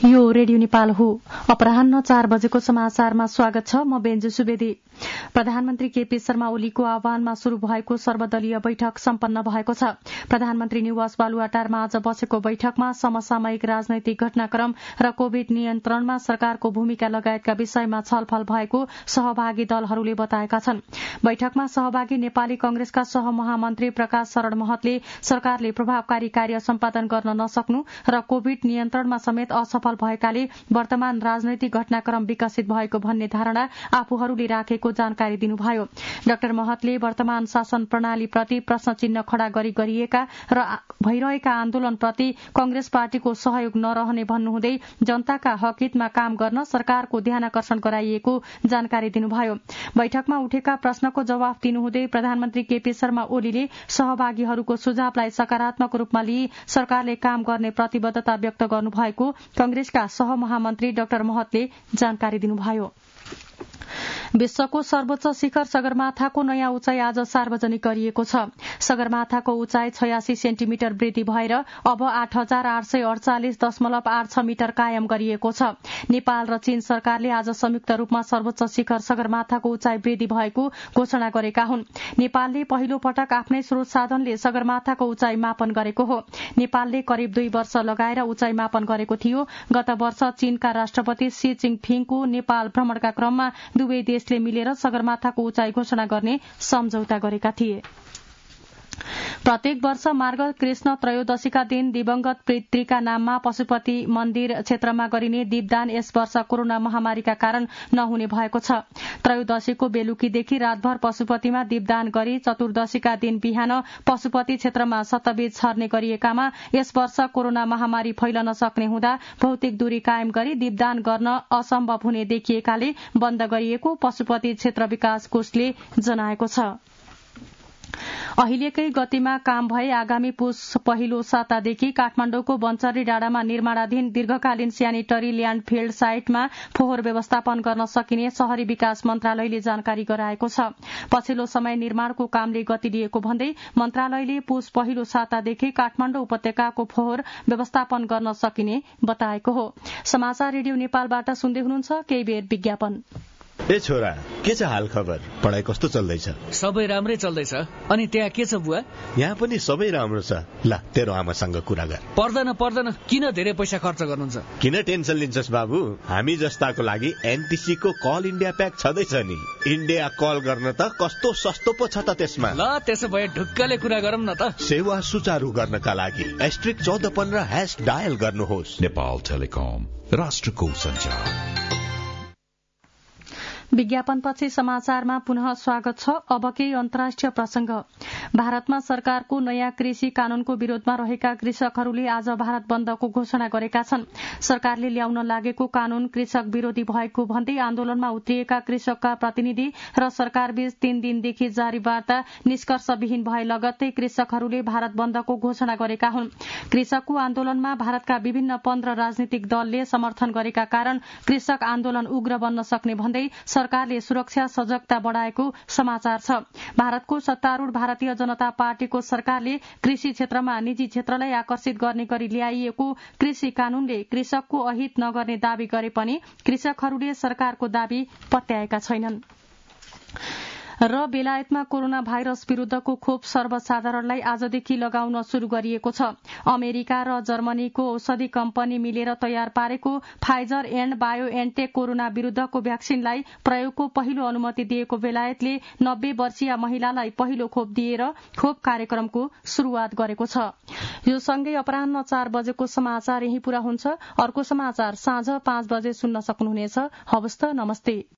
यो रेडियो नेपाल हो। अपराह्न 4 बजेको समाचारमा स्वागत छ। म बेन्जु सुवेदी। प्रधानमन्त्री केपी शर्मा ओलीको आह्वानमा शुरू भएको सर्वदलीय बैठक सम्पन्न भएको छ। प्रधानमन्त्री निवास बालुवाटारमा आज बसेको बैठकमा समसामयिक राजनैतिक घटनाक्रम र कोविड नियन्त्रणमा सरकारको भूमिका लगायतका विषयमा छलफल भएको सहभागी दलहरूले बताएका छन्। बैठकमा सहभागी नेपाली कंग्रेसका सहमहामन्त्री प्रकाश शरण महतले सरकारले प्रभावकारी कार्य सम्पादन गर्न नसक्नु र कोविड नियन्त्रणमा समेत असफल भएकाले वर्तमान राजनैतिक घटनाक्रम विकसित भएको भन्ने धारणा आफूहरूले राखेको जानकारी दिनुभयो। डाक्टर महतले वर्तमान शासन प्रणालीप्रति प्रश्न चिन्ह खड़ा गरिएका र भइरहेका आन्दोलनप्रति कंग्रेस पार्टीको सहयोग नरहने भन्नुहुँदै जनताका हकहितमा काम गर्न सरकारको ध्यानाकर्षण गराइएको जानकारी दिनुभयो। बैठकमा उठेका प्रश्नको जवाफ दिनुहुँदै प्रधानमन्त्री केपी शर्मा ओलीले सहभागीहरूको सुझावलाई सकारात्मक रूपमा लिई सरकारले काम गर्ने प्रतिबद्धता व्यक्त गर्नुभएको कंग्रेसका सहमहामन्त्री डाक्टर महतले जानकारी दिनुभयो। विश्वको सर्वोच्च शिखर सगरमाथाको नयाँ उचाइ आज सार्वजनिक गरिएको छ। सगरमाथाको उचाइ 86 सेन्टिमिटर वृद्धि भएर अब 8848.86 मिटर कायम गरिएको छ। नेपाल र चीन सरकारले आज संयुक्त रूपमा सर्वोच्च शिखर सगरमाथाको उचाइ वृद्धि भएको घोषणा गरेका हुन्। नेपालले पहिलो पटक आफ्नै स्रोत साधनले सगरमाथाको उचाइ मापन गरेको हो। नेपालले करिब 2 वर्ष लगाएर उचाइ मापन गरेको थियो। गत वर्ष चीनका राष्ट्रपति सी जिनपिङको नेपाल भ्रमणका क्रममा दुवै देशले मिलेर सगरमाथाको उचाइ घोषणा गर्ने सम्झौता गरेका थिए। प्रत्येक वर्ष मार्ग कृष्ण त्रयोदशीका दिन दिवंगत पितृका नाममा पशुपति मन्दिर क्षेत्रमा गरिने दीपदान यस वर्ष कोरोना महामारीका कारण नहुने भएको छ। त्रयोदशीको बेलुकीदेखि रातभर पशुपतिमा दीपदान गरी चतुर्दशीका दिन बिहान पशुपति क्षेत्रमा शतबीज छर्ने गरिएकामा यस वर्ष कोरोना महामारी फैलन सक्ने हुँदा भौतिक दूरी कायम गरी दीपदान गर्न असम्भव हुने देखिएकाले बन्द गरिएको पशुपति क्षेत्र विकास कोषले जनाएको छ। अहिलेकै गतिमा काम भए आगामी पुस पहिलो सातादेखि काठमाडौँको बन्चरी डाँडामा निर्माणाधीन दीर्घकालीन स्यानिटरी ल्याण्डफिल्ड साइटमा फोहोर व्यवस्थापन गर्न सकिने शहरी विकास मन्त्रालयले जानकारी गराएको छ। पछिल्लो समय निर्माणको कामले गति लिएको भन्दै मन्त्रालयले पुस पहिलो सातादेखि काठमाडौँ उपत्यकाको फोहोर व्यवस्थापन गर्न सकिने बताएको हो। समाचार रेडियो नेपालबाट सुन्दै हुनुहुन्छ। केही बेर विज्ञापन। ए छोरा, के छ हाल खबर? पढाइ कस्तो चल्दैछ? सबै राम्रै चल्दैछ। अनि त्यहाँ के छ बुवा? यहाँ पनि सबै राम्रो छ। ल तेरो आमासँग कुरा गर। पर्दैन किन धेरै पैसा खर्च गर्नुहुन्छ? किन टेन्सन लिन्छस् बाबु? हामी जस्ताको लागि एनटिसी को कल इन्डिया प्याक छँदैछ नि। इन्डिया कल गर्न त कस्तो सस्तो पो छ त त्यसमा। ल त्यसो भए ढुक्कले कुरा गरौँ न त। सेवा सुचारू गर्नका लागि *1415# डायल गर्नुहोस्। नेपाल टेलिकम, राष्ट्रको सञ्चार। विज्ञापनपछि समाचारमा पुनः स्वागत छ। अब केही अन्तर्राष्ट्रिय प्रसंग। भारतमा सरकारको नयाँ कृषि कानूनको विरोधमा रहेका कृषकहरूले आज भारत बन्दको घोषणा गरेका छन्। सरकारले ल्याउन लागेको कानून कृषक विरोधी भएको भन्दै आन्दोलनमा उत्रिएका कृषकका प्रतिनिधि र सरकारबीच 3 दिनदेखि जारी वार्ता निष्कर्षविहीन भए लगत्तै कृषकहरूले भारत बन्दको घोषणा गरेका हुन्। कृषकको आन्दोलनमा भारतका विभिन्न 15 राजनीतिक दलले समर्थन गरेका कारण कृषक आन्दोलन उग्र बन्न सक्ने भन्दै सरकारले सुरक्षा सजगता बढ़ाएको समाचार छ। भारतको सत्तारूढ़ भारतीय जनता पार्टीको सरकारले कृषि क्षेत्रमा निजी क्षेत्रलाई आकर्षित गर्ने गरी ल्याइएको कृषि कानूनले कृषकको अहित नगर्ने दावी गरे पनि कृषकहरूले सरकारको दावी पत्याएका छैनन्। र बेलायतमा कोरोना भाइरस विरूद्धको खोप सर्वसाधारणलाई आजदेखि लगाउन शुरू गरिएको छ। अमेरिका र जर्मनीको औषधि कम्पनी मिलेर तयार पारेको फाइजर एण्ड बायोएनटेक कोरोना विरूद्धको भ्याक्सिनलाई प्रयोगको पहिलो अनुमति दिएको बेलायतले 90 वर्षीय महिलालाई पहिलो खोप दिएर खोप कार्यक्रमको शुरूआत गरेको छ। यो सँगै अपराह्न 4 बजेको समाचार यही पूरा हुन्छ। अर्को समाचार साँझ 5 बजे सुन्न सक्नुहुनेछ। हवस् त, नमस्ते।